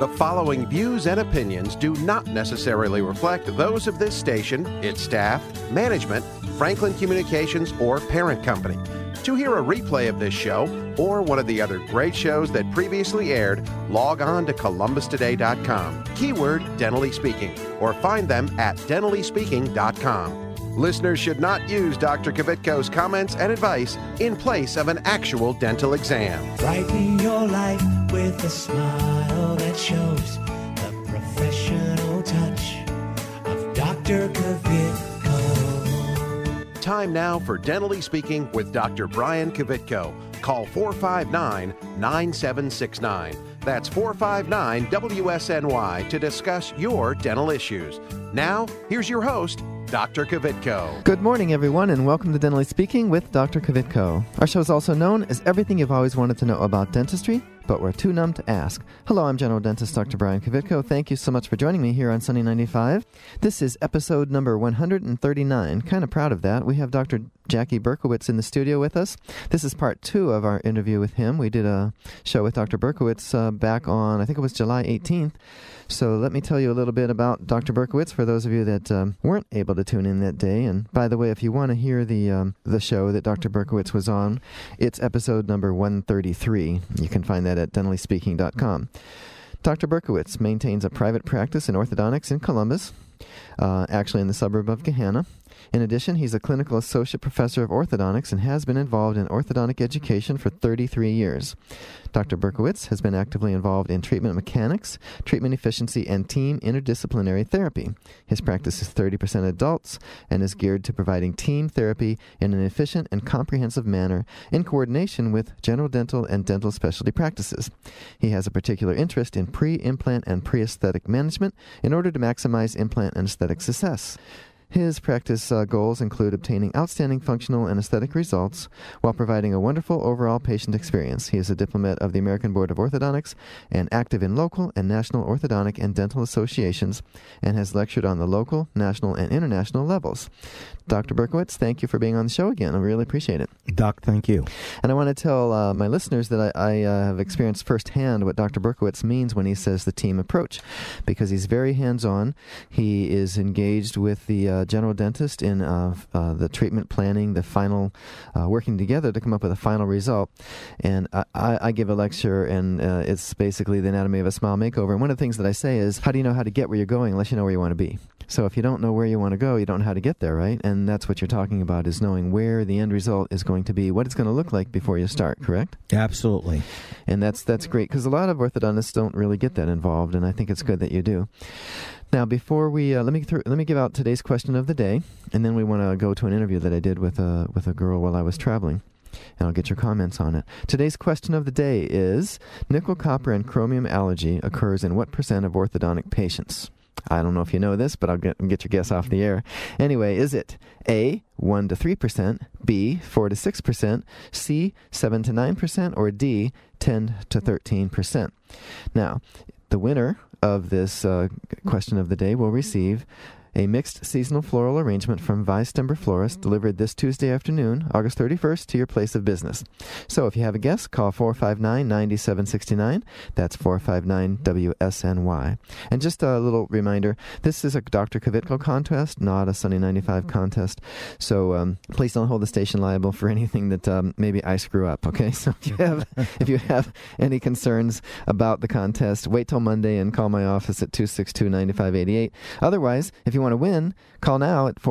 The following views and opinions do not necessarily reflect those of this station, its staff, management, Franklin Communications, or parent company. To hear a replay of this show or one of the other great shows that previously aired, log on to columbustoday.com, keyword Dentally Speaking, or find them at dentallyspeaking.com. Listeners should not use Dr. Kvitko's comments and advice in place of an actual dental exam. Brighten your life with a smile that shows the professional touch of Dr. Kvitko. Time now for Dentally Speaking with Dr. Brian Kvitko. Call 459-9769. That's 459-WSNY to discuss your dental issues. Now, here's your host, Dr. Kvitko. Good morning, everyone, and welcome to Dentally Speaking with Dr. Kvitko. Our show is also known as Everything You've Always Wanted to Know About Dentistry, but we're too numb to ask. Hello, I'm General Dentist Dr. Brian Kvitko. Thank you so much for joining me here on Sunny 95. This is episode number 139. Kind of proud of that. We have Dr. Jackie Berkowitz in the studio with us. This is part 2 of our interview with him. We did a show with Dr. Berkowitz back on, I think it was July 18th. So let me tell you a little bit about Dr. Berkowitz for those of you that weren't able to tune in that day. And by the way, if you want to hear the show that Dr. Berkowitz was on, it's episode number 133. You can find that at dentallyspeaking.com. Dr. Berkowitz maintains a private practice in orthodontics in Columbus, actually in the suburb of Gahanna. In addition, he's a clinical associate professor of orthodontics and has been involved in orthodontic education for 33 years. Dr. Berkowitz has been actively involved in treatment mechanics, treatment efficiency, and team interdisciplinary therapy. His practice is 30% adults and is geared to providing team therapy in an efficient and comprehensive manner in coordination with general dental and dental specialty practices. He has a particular interest in pre-implant and pre-aesthetic management in order to maximize implant and aesthetic success. His practice goals include obtaining outstanding functional and aesthetic results while providing a wonderful overall patient experience. He is a diplomat of the American Board of Orthodontics and active in local and national orthodontic and dental associations and has lectured on the local, national, and international levels. Dr. Berkowitz, thank you for being on the show again. I really appreciate it. Doc, thank you. And I want to tell my listeners that I have experienced firsthand what Dr. Berkowitz means when he says the team approach, because he's very hands-on. He is engaged with the general dentist in the treatment planning, the final working together to come up with a final result. And I give a lecture, and it's basically the anatomy of a smile makeover. And one of the things that I say is, how do you know how to get where you're going unless you know where you want to be? So if you don't know where you want to go, you don't know how to get there, right? And that's what you're talking about, is knowing where the end result is going to be, what it's going to look like before you start, correct? Absolutely. And that's great, because a lot of orthodontists don't really get that involved, and I think it's good that you do. Now, before we let me give out today's question of the day, and then we want to go to an interview that I did with a girl while I was traveling, and I'll get your comments on it. Today's question of the day is: nickel, copper, and chromium allergy occurs in what % of orthodontic patients? I don't know if you know this, but I'll get your guess off the air. Anyway, is it A, 1 to 3%, B, 4 to 6%, C, 7 to 9%, or D, 10 to 13%? Now, the winner of this question of the day will receive a mixed seasonal floral arrangement from Vice Timber Florist, delivered this Tuesday afternoon, August 31st, to your place of business. So if you have a guess, call 459-9769. That's 459-WSNY. And just a little reminder, this is a Dr. Kvitko contest, not a Sunny 95 contest. So please don't hold the station liable for anything that maybe I screw up, okay? So if you have any concerns about the contest, wait till Monday and call my office at 262-9588. Otherwise, if you want to win, call now at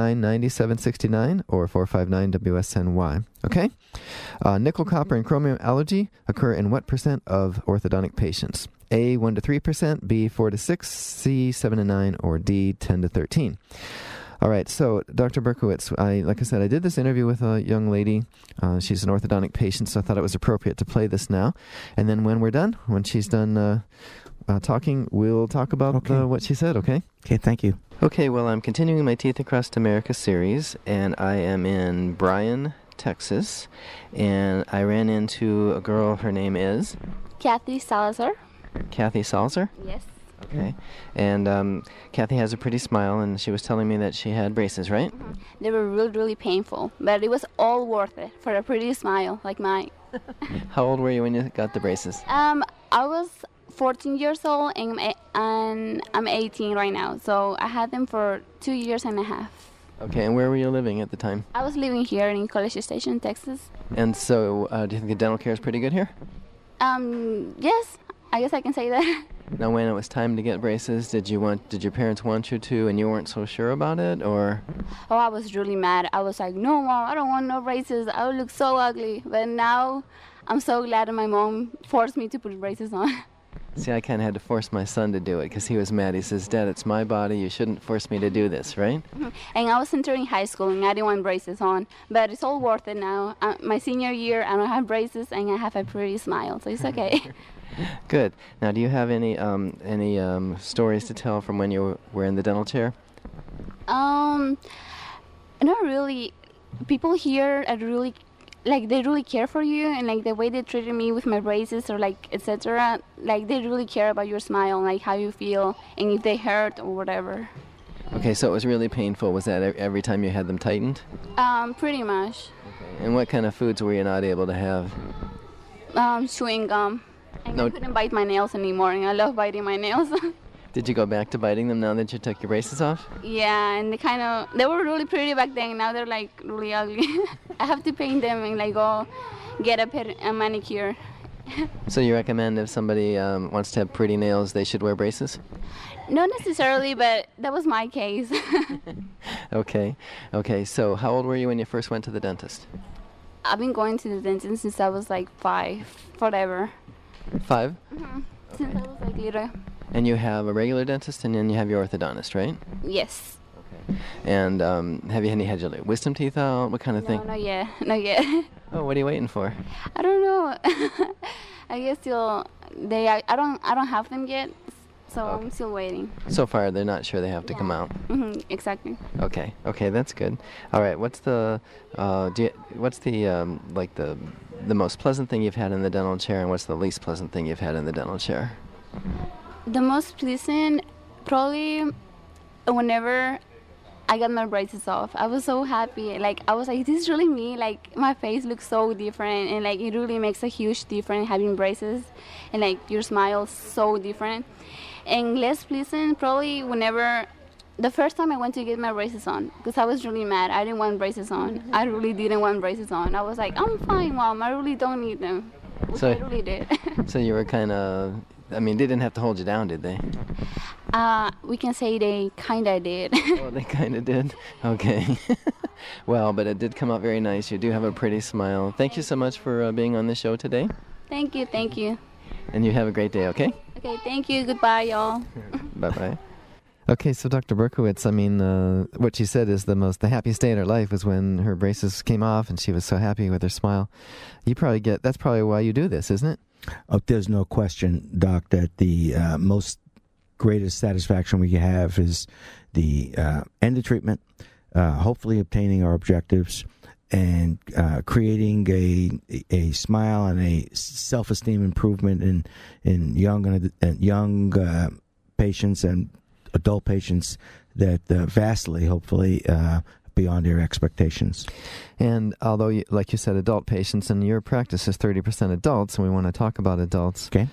459-9769 or 459-WSNY. Okay? Nickel, copper, and chromium allergy occur in what % of orthodontic patients? A, 1 to 3%, B, 4 to 6, C, 7 to 9, or D, 10 to 13. All right, so Dr. Berkowitz, like I said, I did this interview with a young lady. She's an orthodontic patient, so I thought it was appropriate to play this now. And then when we're done, when she's done talking, we'll talk about what she said, okay? Okay, thank you. Okay, well, I'm continuing my Teeth Across America series, and I am in Bryan, Texas, and I ran into a girl. Her name is? Kathy Salazar. Kathy Salazar? Yes. Okay. And Kathy has a pretty smile, and she was telling me that she had braces, right? Mm-hmm. They were really, really painful, but it was all worth it for a pretty smile like mine. How old were you when you got the braces? I was 14 years old, and I'm 18 right now. So I had them for 2 years and a half. Okay, and where were you living at the time? I was living here in College Station, Texas. And so, do you think the dental care is pretty good here? Yes, I guess I can say that. Now, when it was time to get braces, did your parents want you to, and you weren't so sure about it, or? Oh, I was really mad. I was like, no, Mom, I don't want no braces. I would look so ugly. But now, I'm so glad that my mom forced me to put braces on. See, I kind of had to force my son to do it because he was mad. He says, Dad, it's my body. You shouldn't force me to do this, right? And I was entering high school, and I didn't want braces on. But it's all worth it now. My senior year, I don't have braces, and I have a pretty smile, so it's okay. Good. Now, do you have any stories to tell from when you were in the dental chair? Not really. People here are really, like, they really care for you, and like the way they treated me with my braces or like etc. Like they really care about your smile, like how you feel, and if they hurt or whatever. Okay, so it was really painful. Was that every time you had them tightened? Pretty much. Okay. And what kind of foods were you not able to have? Chewing gum. And No. I couldn't bite my nails anymore, and I love biting my nails. Did you go back to biting them now that you took your braces off? Yeah, and they were really pretty back then. Now they're like really ugly. I have to paint them and like go get a manicure. So you recommend if somebody wants to have pretty nails, they should wear braces? Not necessarily, but that was my case. Okay. So how old were you when you first went to the dentist? I've been going to the dentist since I was like 5, forever. 5? Since I was like little. And you have a regular dentist, and then you have your orthodontist, right? Yes. Okay. And have you had your wisdom teeth out? What kind of thing? No, not yet. Oh, what are you waiting for? I don't know. I guess I don't have them yet, so Okay. I'm still waiting. So far, they're not sure they have to come out. Exactly. Okay, that's good. All right, what's the most pleasant thing you've had in the dental chair, and what's the least pleasant thing you've had in the dental chair? The most pleasant, probably whenever I got my braces off. I was so happy. Like, I was like, this is really me. Like, my face looks so different, and like, it really makes a huge difference having braces, and like, your smile's so different. And less pleasant, probably whenever the first time I went to get my braces on, because I was really mad. I didn't want braces on. I really didn't want braces on. I was like, I'm fine, Mom. I really don't need them. Which So- I really did. So you were kind of, they didn't have to hold you down, did they? We can say they kind of did. Oh, they kind of did? Okay. Well, but it did come out very nice. You do have a pretty smile. Thank you so much for being on the show today. Thank you. And you have a great day, okay? Okay, thank you. Goodbye, y'all. Bye-bye. Okay, so Dr. Berkowitz, what she said is the happiest day in her life was when her braces came off and she was so happy with her smile. That's probably why you do this, isn't it? Oh, there's no question, Doc, that the most greatest satisfaction we have is the end of treatment, hopefully obtaining our objectives, and creating a smile and a self-esteem improvement in young patients and adult patients that vastly, hopefully, beyond your expectations. And although, like you said, adult patients, and your practice is 30% adults, and we want to talk about adults. Okay.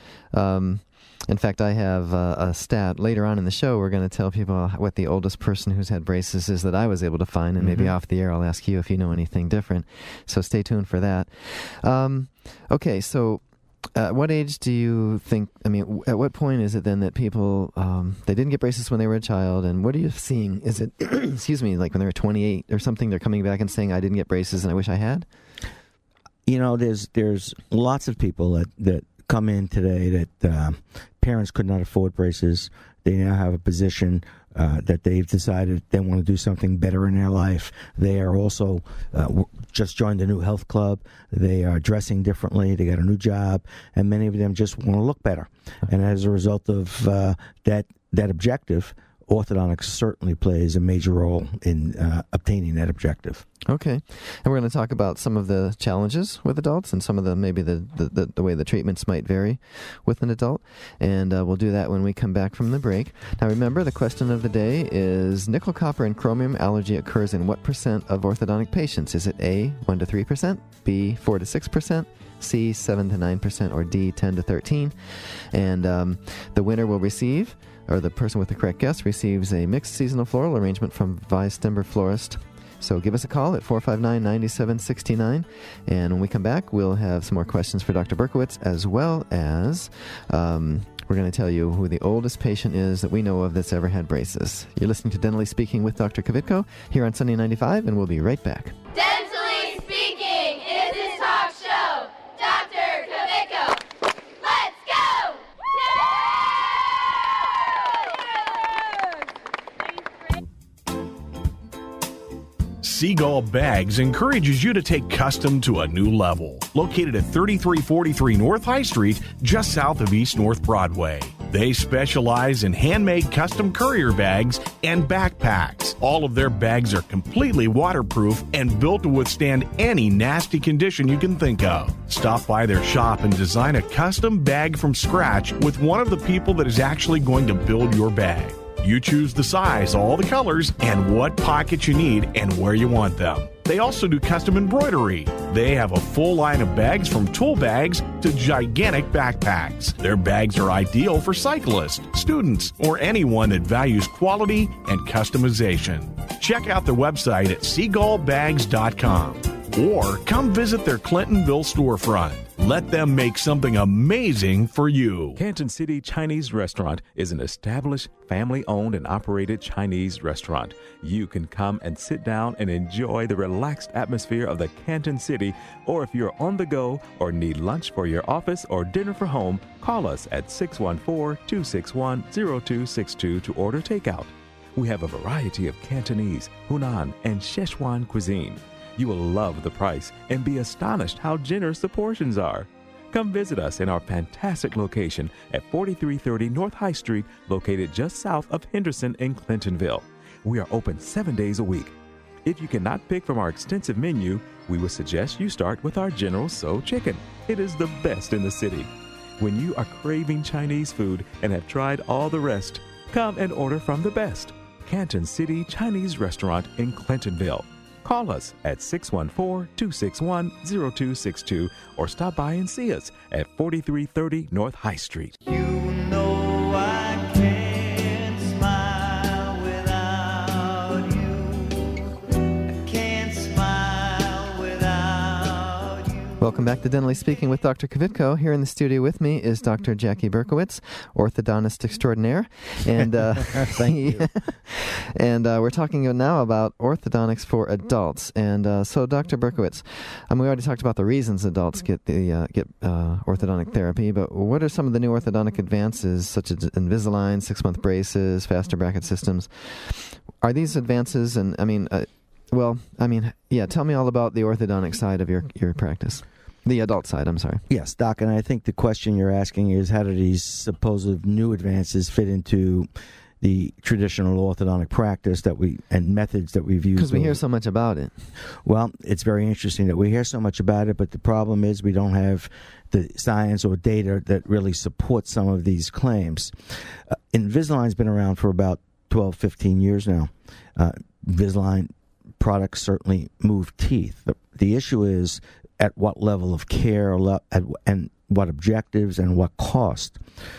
In fact, I have a stat. Later on in the show, we're going to tell people what the oldest person who's had braces is that I was able to find, and maybe off the air I'll ask you if you know anything different. So stay tuned for that. Okay, so at what age do you think, at what point is it then that people, they didn't get braces when they were a child, and what are you seeing? Is it, excuse me, like when they were 28 or something, they're coming back and saying, I didn't get braces and I wish I had? There's lots of people that come in today that parents could not afford braces. They now have a position that they've decided they want to do something better in their life. They are also just joined a new health club. They are dressing differently. They got a new job, and many of them just want to look better. And as a result of that objective, orthodontics certainly plays a major role in obtaining that objective. Okay. And we're going to talk about some of the challenges with adults and some of the way the treatments might vary with an adult. And we'll do that when we come back from the break. Now remember, the question of the day is nickel, copper, and chromium allergy occurs in what % of orthodontic patients? Is it A, 1 to 3%, B, 4 to 6%, C, 7 to 9%, or D, 10 to 13. And the winner will receive, or the person with the correct guess receives, a mixed seasonal floral arrangement from Weistember Florist. So give us a call at 459-9769. And when we come back, we'll have some more questions for Dr. Berkowitz, as well as we're going to tell you who the oldest patient is that we know of that's ever had braces. You're listening to Dentally Speaking with Dr. Kvitko here on Sunday 95, and we'll be right back. Dentally Speaking is his talk show. Dr. Kvitko. Let's go! Seagull Bags encourages you to take custom to a new level. Located at 3343 North High Street, just south of East North Broadway. They specialize in handmade custom courier bags and backpacks. All of their bags are completely waterproof and built to withstand any nasty condition you can think of. Stop by their shop and design a custom bag from scratch with one of the people that is actually going to build your bag. You choose the size, all the colors, and what pockets you need and where you want them. They also do custom embroidery. They have a full line of bags from tool bags to gigantic backpacks. Their bags are ideal for cyclists, students, or anyone that values quality and customization. Check out their website at seagullbags.com or come visit their Clintonville storefront. Let them make something amazing for you. Canton City Chinese Restaurant is an established, family-owned and operated Chinese restaurant. You can come and sit down and enjoy the relaxed atmosphere of the Canton City, or if you're on the go or need lunch for your office or dinner for home, call us at 614-261-0262 to order takeout. We have a variety of Cantonese, Hunan, and Szechuan cuisine. You will love the price and be astonished how generous the portions are. Come visit us in our fantastic location at 4330 North High Street, located just south of Henderson in Clintonville. We are open 7 days a week. If you cannot pick from our extensive menu, we would suggest you start with our General Tso chicken. It is the best in the city. When you are craving Chinese food and have tried all the rest, come and order from the best. Canton City Chinese Restaurant in Clintonville. Call us at 614-261-0262 or stop by and see us at 4330 North High Street. You know I can't smile without you. I can't smile without you. Welcome back to Dentally Speaking with Dr. Kvitko. Here in the studio with me is Dr. Jackie Berkowitz, orthodontist extraordinaire. And Thank you. And we're talking now about orthodontics for adults. And so, Dr. Berkowitz, we already talked about the reasons adults get orthodontic therapy, but what are some of the new orthodontic advances, such as Invisalign, 6-month braces, faster bracket systems? Are these advances, tell me all about the orthodontic side of your practice. The adult side, I'm sorry. Yes, Doc, and I think the question you're asking is how do these supposed new advances fit into the traditional orthodontic practice and methods that we've used? Because we hear so much about it. Well, it's very interesting that we hear so much about it, but the problem is we don't have the science or data that really supports some of these claims. Invisalign's been around for about 12, 15 years now. Invisalign products certainly move teeth. The issue is at what level of care and what objectives and what cost.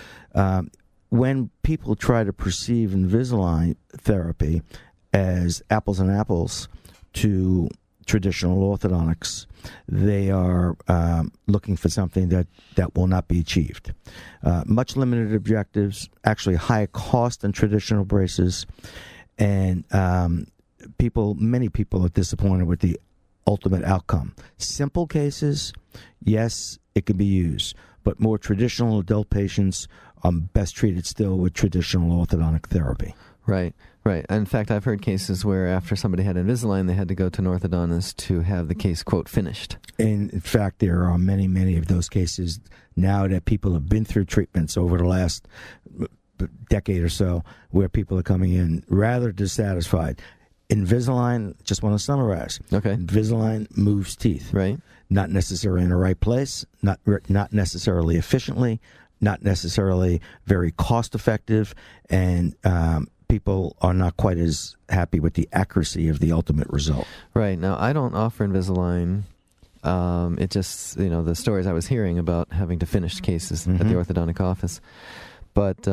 When people try to perceive Invisalign therapy as apples and apples to traditional orthodontics, they are looking for something that will not be achieved. Much limited objectives, actually higher cost than traditional braces, and many people are disappointed with the ultimate outcome. Simple cases, yes, it can be used, but more traditional adult patients are best treated still with traditional orthodontic therapy. Right. In fact, I've heard cases where after somebody had Invisalign, they had to go to an orthodontist to have the case, quote, finished. And in fact, there are many, many of those cases now that people have been through treatments over the last decade or so where people are coming in rather dissatisfied. Invisalign, just want to summarize. Okay. Invisalign moves teeth. Right. Not necessarily in the right place, not necessarily efficiently, not necessarily very cost effective, and people are not quite as happy with the accuracy of the ultimate result. Right. Now, I don't offer Invisalign It just, the stories I was hearing about having to finish cases at the orthodontic office. But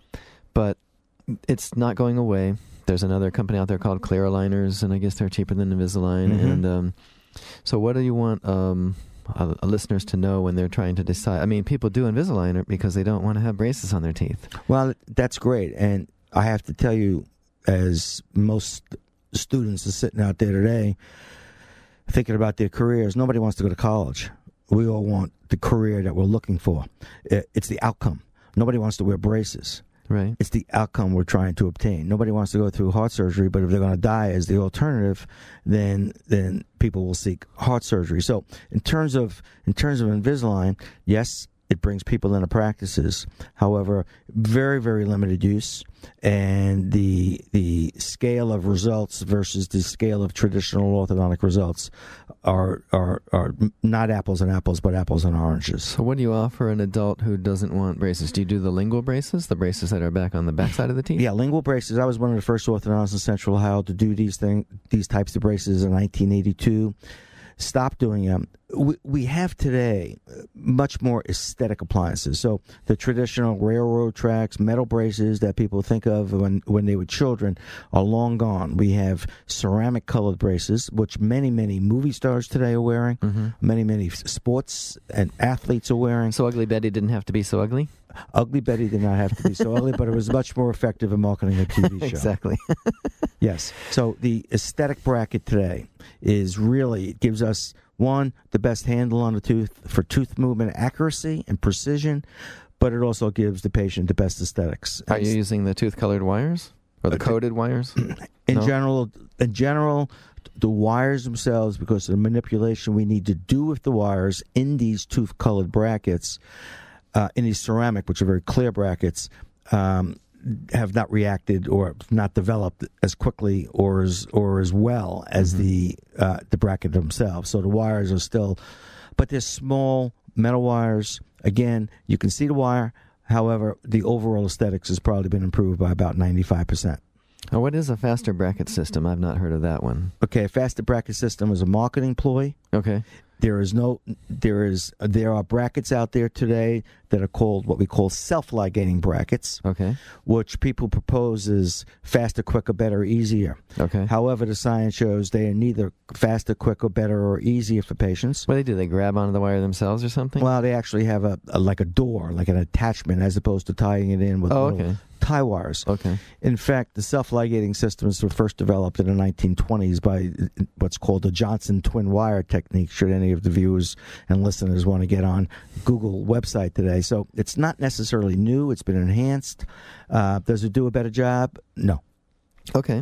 it's not going away. There's another company out there called Clear Aligners, and I guess they're cheaper than Invisalign. And so what do you want listeners to know when they're trying to decide? I mean, people do Invisalign because they don't want to have braces on their teeth. Well, that's great. And I have to tell you, as most students are sitting out there today thinking about their careers, nobody wants to go to college. We all want the career that we're looking for. It's the outcome. Nobody wants to wear braces. Right. It's the outcome we're trying to obtain. Nobody wants to go through heart surgery, but if they're going to die as the alternative, then people will seek heart surgery. So in terms of Invisalign, yes, it brings people into practices. However, very, very limited use, and the scale of results versus the scale of traditional orthodontic results are not apples and apples, but apples and oranges. So what do you offer an adult who doesn't want braces? Do you do the lingual braces, the braces that are back on the back side of the teeth? Yeah, lingual braces. I was one of the first orthodontists in Central Ohio to do these types of braces in 1982. Stopped doing them. We have today much more aesthetic appliances. So the traditional railroad tracks, metal braces that people think of when they were children are long gone. We have ceramic colored braces, which many movie stars today are wearing. Many sports and athletes are wearing. So Ugly Betty didn't have to be so ugly? Ugly Betty did not have to be so ugly, but it was much more effective in marketing a TV show. Exactly. Yes. So the aesthetic bracket today is really, it gives us, one, the best handle on the tooth for tooth movement accuracy and precision, but it also gives the patient the best aesthetics. Are you using the tooth-colored wires or the coated wires? In general, the wires themselves, because of the manipulation we need to do with the wires in these tooth-colored brackets, in these ceramic, which are very clear brackets, have not reacted or not developed as quickly or as well as the bracket themselves. So the wires are still, but they're small metal wires. Again, you can see the wire. However, the overall aesthetics has probably been improved by about 95%. Oh, what is a faster bracket system? I've not heard of that one. Okay, a faster bracket system is a marketing ploy. Okay. There are brackets out there today that are called what we call self-ligating brackets. Okay. Which people propose is faster, quicker, better, easier. Okay. However, the science shows they are neither faster, quicker, better, or easier for patients. What do they do? They grab onto the wire themselves or something? Well, they actually have a door, like an attachment, as opposed to tying it in with little tie wires. Okay. In fact, the self-ligating systems were first developed in the 1920s by what's called the Johnson twin wire technique, should any of the viewers and listeners want to get on Google website today. So it's not necessarily new. It's been enhanced. Does it do a better job? No. Okay.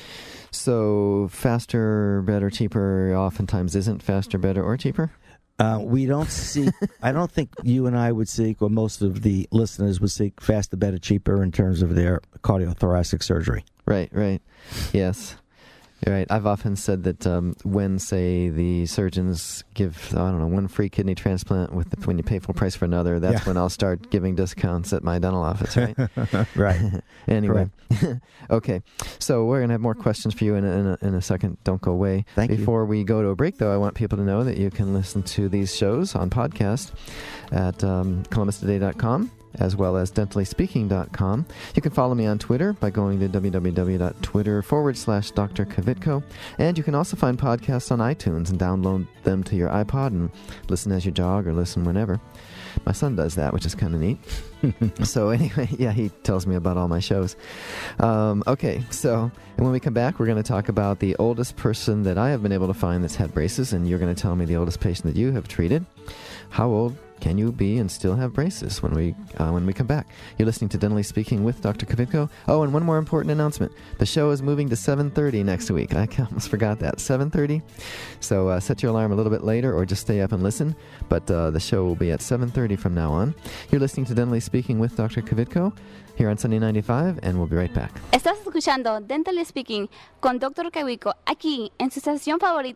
So faster, better, cheaper oftentimes isn't faster, better, or cheaper? We don't seek, I don't think you and I would seek, or most of the listeners would seek faster, better, cheaper in terms of their cardiothoracic surgery. Right. Yes. You're right. I've often said that when, say, the surgeons give, one free kidney transplant when you pay full price for another, that's when I'll start giving discounts at my dental office, right? Right. Anyway. Okay. So we're going to have more questions for you in a second. Don't go away. Thank you. Before we go to a break, though, I want people to know that you can listen to these shows on podcast at ColumbusToday.com. as well as dentalyspeaking.com. You can follow me on Twitter by going to www.twitter.com/Dr. Kvitko. And you can also find podcasts on iTunes and download them to your iPod and listen as you jog or listen whenever. My son does that, which is kind of neat. So anyway, he tells me about all my shows. Okay, so and when we come back, we're going to talk about the oldest person that I have been able to find that's had braces, and you're going to tell me the oldest patient that you have treated. How old can you be and still have braces when we come back? You're listening to Dentally Speaking with Dr. Kvitko. Oh, and one more important announcement. The show is moving to 7:30 next week. I almost forgot that. 7:30. So set your alarm a little bit later or just stay up and listen. But the show will be at 7:30 from now on. You're listening to Dentally Speaking with Dr. Kvitko here on Sunday 95, and we'll be right back. Estás escuchando Dentally Speaking con Dr. Kvitko aquí en su estación favorita,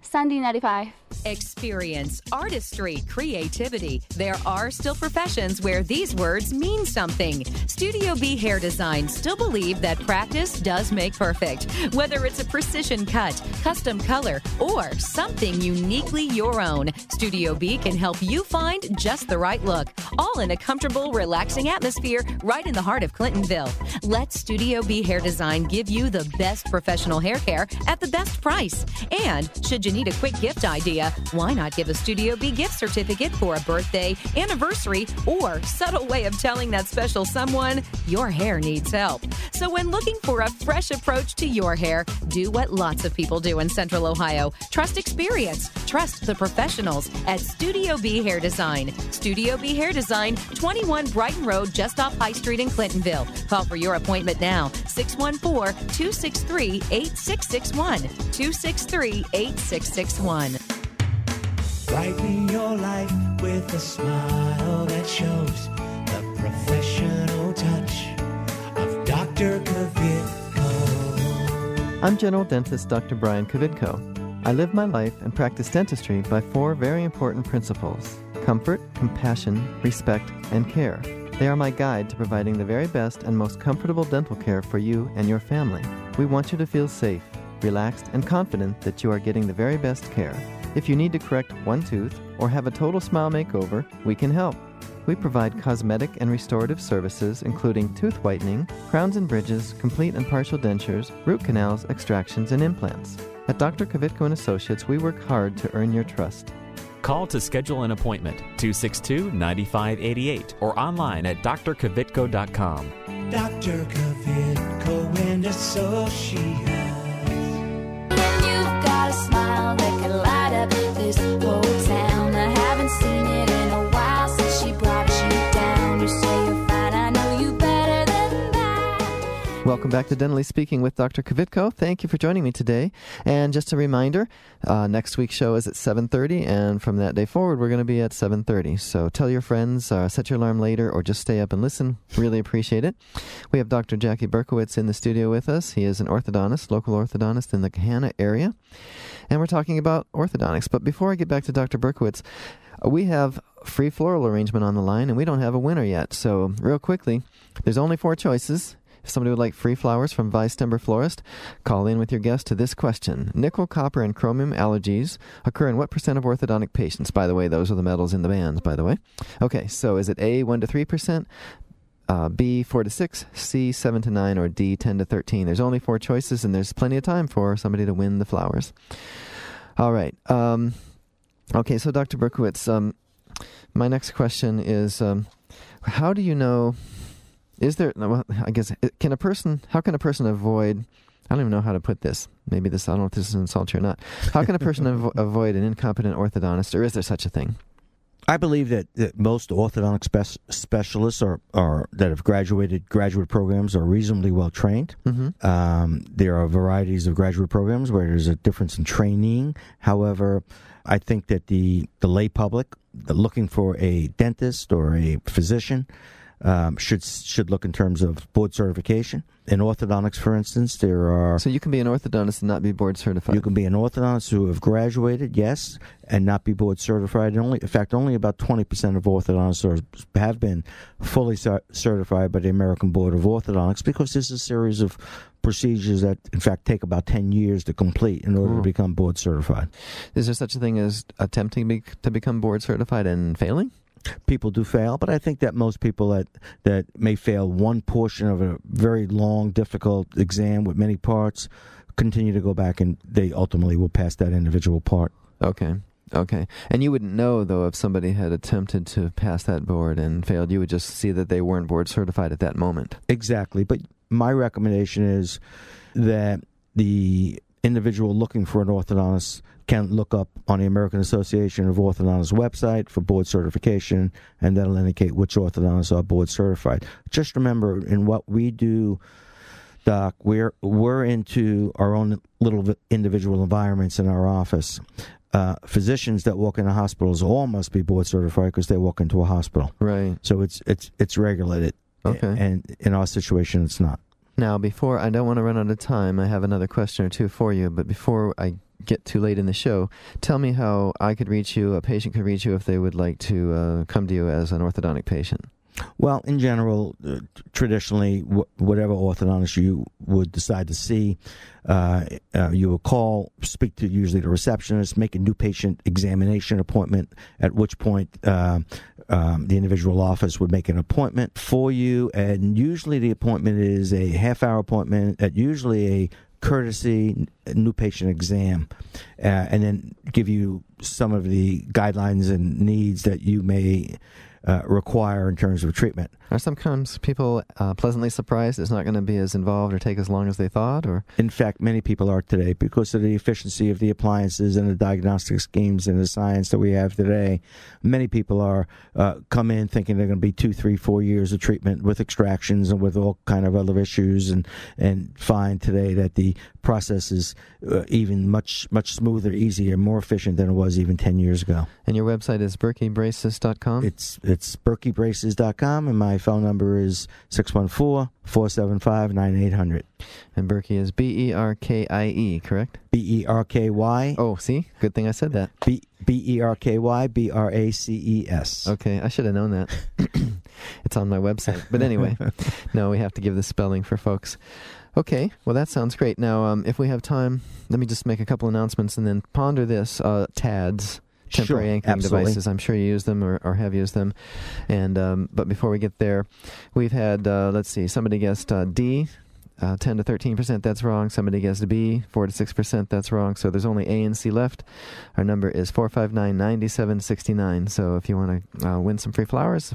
Sandy 95. Experience, artistry, creativity. There are still professions where these words mean something. Studio B Hair Design still believe that practice does make perfect. Whether it's a precision cut, custom color, or something uniquely your own, Studio B can help you find just the right look. All in a comfortable, relaxing atmosphere right in the heart of Clintonville. Let Studio B Hair Design give you the best professional hair care at the best price. And should you need a quick gift idea, why not give a Studio B gift certificate for a birthday, anniversary, or subtle way of telling that special someone your hair needs help? So when looking for a fresh approach to your hair, do what lots of people do in Central Ohio. Trust experience. Trust the professionals at Studio B Hair Design. Studio B Hair Design, 21 Brighton Road, just off High Street in Clintonville. Call for your appointment now, 614-263-8661. 263-8661. Brighten your life with a smile that shows the professional touch of Dr. Kvitko. I'm General Dentist Dr. Brian Kvitko. I live my life and practice dentistry by 4 very important principles: comfort, compassion, respect, and care. They are my guide to providing the very best and most comfortable dental care for you and your family. We want you to feel safe, relaxed, and confident that you are getting the very best care. If you need to correct one tooth or have a total smile makeover, we can help. We provide cosmetic and restorative services including tooth whitening, crowns and bridges, complete and partial dentures, root canals, extractions, and implants. At Dr. Kvitko & Associates, we work hard to earn your trust. Call to schedule an appointment, 262-9588, or online at drkvitko.com. Dr. Kvitko and Associates. You've got a smile that can light up this whole town. I haven't seen it in a while since she brought you down. You say you're fine, I know you better than that. Welcome back to Dentally Speaking with Dr. Kvitko. Thank you for joining me today. And just a reminder, next week's show is at 7:30, and from that day forward, we're going to be at 7:30. So tell your friends, set your alarm later, or just stay up and listen. Really appreciate it. We have Dr. Jackie Berkowitz in the studio with us. He is an orthodontist, local orthodontist in the Gahanna area. And we're talking about orthodontics. But before I get back to Dr. Berkowitz, we have free floral arrangement on the line, and we don't have a winner yet. So real quickly, there's only 4 choices. If somebody would like free flowers from Vice Timber Florist, call in with your guess to this question. Nickel, copper, and chromium allergies occur in what % of orthodontic patients? By the way, those are the metals in the bands, by the way. Okay, so is it A, 1 to 3%, B, 4 to 6, C, 7 to 9, or D, 10 to 13? There's only 4 choices, and there's plenty of time for somebody to win the flowers. All right. Okay, so Dr. Berkowitz, my next question is, how do you know... Is there, well, I guess, how can a person avoid, I don't even know how to put this. Maybe this, I don't know if this is insult you or not. How can a person avoid an incompetent orthodontist, or is there such a thing? I believe that most orthodontic specialists are that have graduate programs are reasonably well trained. Mm-hmm. There are varieties of graduate programs where there's a difference in training. However, I think that the lay public looking for a dentist or a physician should look in terms of board certification. In orthodontics, for instance, there are... So you can be an orthodontist and not be board certified? You can be an orthodontist who have graduated, yes, and not be board certified. And in fact, only about 20% of orthodontists have been fully certified by the American Board of Orthodontics, because there's a series of procedures that, in fact, take about 10 years to complete in order to become board certified. Is there such a thing as attempting to become board certified and failing? People do fail, but I think that most people that may fail one portion of a very long, difficult exam with many parts continue to go back, and they ultimately will pass that individual part. Okay. And you wouldn't know, though, if somebody had attempted to pass that board and failed. You would just see that they weren't board certified at that moment. Exactly. But my recommendation is that the individual looking for an orthodontist can look up on the American Association of Orthodontists website for board certification, and that'll indicate which orthodontists are board certified. Just remember, in what we do, Doc, we're into our own little individual environments in our office. Physicians that walk into hospitals all must be board certified because they walk into a hospital. Right. So it's regulated. Okay. And in our situation, it's not. Now, I don't want to run out of time. I have another question or two for you, but before I get too late in the show, tell me how I could reach you, a patient could reach you if they would like to come to you as an orthodontic patient. Well, in general, traditionally, whatever orthodontist you would decide to see, you will call, speak to usually the receptionist, make a new patient examination appointment, at which point the individual office would make an appointment for you, and usually the appointment is a half-hour appointment at usually a courtesy new patient exam, and then give you some of the guidelines and needs that you may require in terms of treatment. Are sometimes people pleasantly surprised it's not going to be as involved or take as long as they thought? Or in fact, many people are today because of the efficiency of the appliances and the diagnostic schemes and the science that we have today. Many people are come in thinking they're going to be 2, 3, 4 years of treatment with extractions and with all kind of other issues, and find today that the process is even much smoother, easier, more efficient than it was even 10 years ago. And your website is BerkeyBraces.com? It's BerkeyBraces.com, and my phone number is 614-475-9800. And Berkey is B-E-R-K-I-E, correct? B-E-R-K-Y. Oh, see? Good thing I said that. B-E-R-K-Y-B-R-A-C-E-S. Okay, I should have known that. It's on my website. But anyway, no, we have to give the spelling for folks. Okay, well, that sounds great. Now, if we have time, let me just make a couple announcements and then ponder this. TADS. Temporary anchoring devices. I'm sure you use them or have used them. And but before we get there, we've had, let's see, somebody guessed D, 10 to 13%, that's wrong. Somebody guessed B, 4 to 6%, that's wrong. So there's only A and C left. Our number is 459-9769. So if you want to win some free flowers,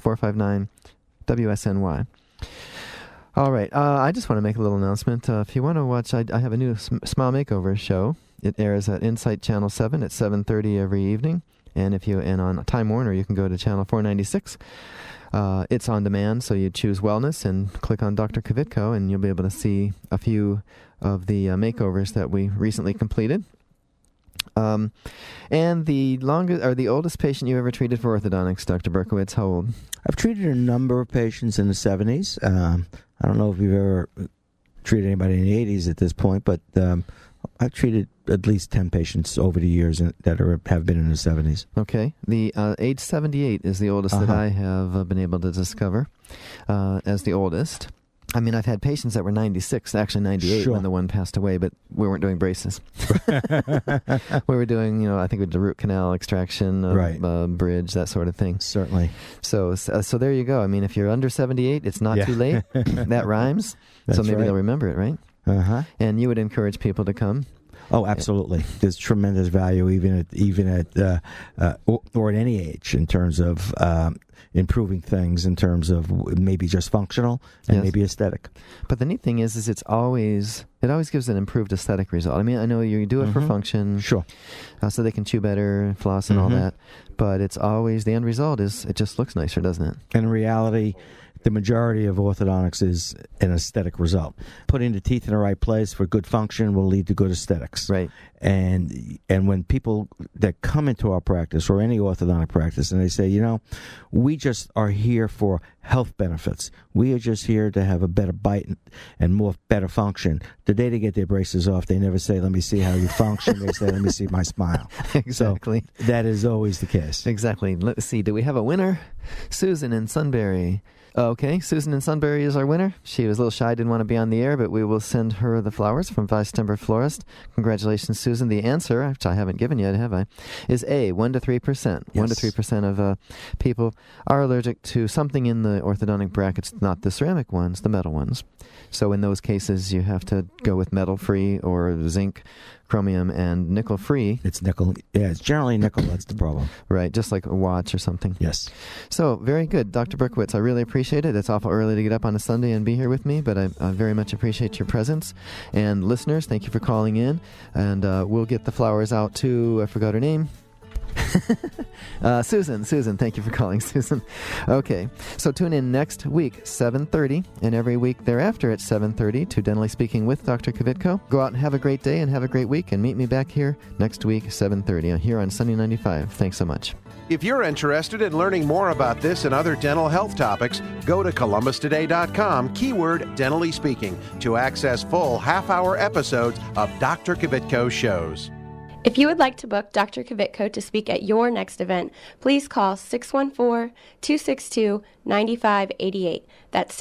459-WSNY. All right, I just want to make a little announcement. If you want to watch, I have a new Smile Makeover show. It airs at Insight Channel 7 at 7:30 every evening. And on Time Warner, you can go to Channel 496. It's on demand, so you choose Wellness and click on Dr. Kvitko, and you'll be able to see a few of the makeovers that we recently completed. And the oldest patient you ever treated for orthodontics, Dr. Berkowitz, how old? I've treated a number of patients in the 70s. I don't know if you've ever treated anybody in the 80s at this point, but I've treated at least 10 patients over the years that have been in the 70s. Okay. The age 78 is the oldest that I have been able to discover as the oldest. I mean, I've had patients that were 96, actually 98 when the one passed away, but we weren't doing braces. We were doing, I think we did a root canal extraction, bridge, that sort of thing. Certainly. So there you go. I mean, if you're under 78, it's not too late. That rhymes. So maybe they'll remember it, right? And you would encourage people to come? Oh, absolutely. There's tremendous value even at or at any age in terms of improving things, in terms of maybe just functional and maybe aesthetic. But the neat thing is it always gives an improved aesthetic result. I mean, I know you do it for function, so they can chew better, floss, and all that. But it's always the end result is it just looks nicer, doesn't it? In reality, the majority of orthodontics is an aesthetic result. Putting the teeth in the right place for good function will lead to good aesthetics. Right. And when people that come into our practice or any orthodontic practice and they say, we just are here for health benefits. We are just here to have a better bite and better function. The day they get their braces off, they never say, let me see how you function. They say, let me see my smile. Exactly. So that is always the case. Exactly. Let's see. Do we have a winner? Susan in Sunbury. Okay, Susan in Sunbury is our winner. She was a little shy, didn't want to be on the air, but we will send her the flowers from Vice Timber Florist. Congratulations, Susan. The answer, which I haven't given yet, have I, is A, 1 to 3%. 1 to 3% of people are allergic to something in the orthodontic brackets, not the ceramic ones, the metal ones. So in those cases, you have to go with metal-free or zinc, chromium, and nickel-free. It's nickel. Yeah, it's generally nickel. That's the problem. Right, just like a watch or something. Yes. So, very good. Dr. Berkowitz, I really appreciate it. It's awful early to get up on a Sunday and be here with me, but I very much appreciate your presence. And listeners, thank you for calling in. And we'll get the flowers out to, I forgot her name. Susan, thank you for calling, Susan. Okay, so tune in next week, 7:30, and every week thereafter at 7:30 to Dentally Speaking with Dr. Kvitko. Go out and have a great day and have a great week, and meet me back here next week, 7:30, here on Sunny 95. Thanks so much. If you're interested in learning more about this and other dental health topics, go to ColumbusToday.com, keyword Dentally Speaking, to access full half-hour episodes of Dr. Kvitko's shows. If you would like to book Dr. Kvitko to speak at your next event, please call 614-262-9588. That's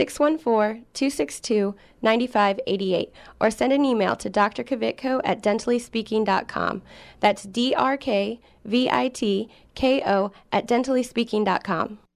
614-262-9588. Or send an email to drkvitko@dentalyspeaking.com. That's DRKVITKO@dentalyspeaking.com.